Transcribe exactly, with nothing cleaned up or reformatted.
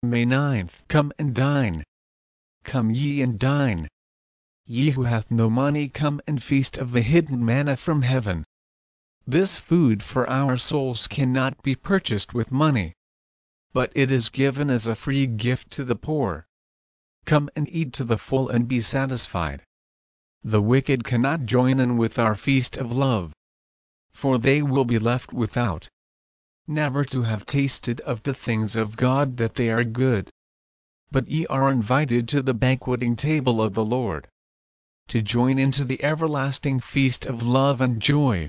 May ninth. Come and dine. Come ye and dine. Ye who hath no money, come and feast of the hidden manna from heaven. This food for our souls cannot be purchased with money, but it is given as a free gift to the poor. Come and eat to the full and be satisfied. The wicked cannot join in with our feast of love, for they will be left without, never to have tasted of the things of God that they are good. But ye are invited to the banqueting table of the Lord, to join into the everlasting feast of love and joy.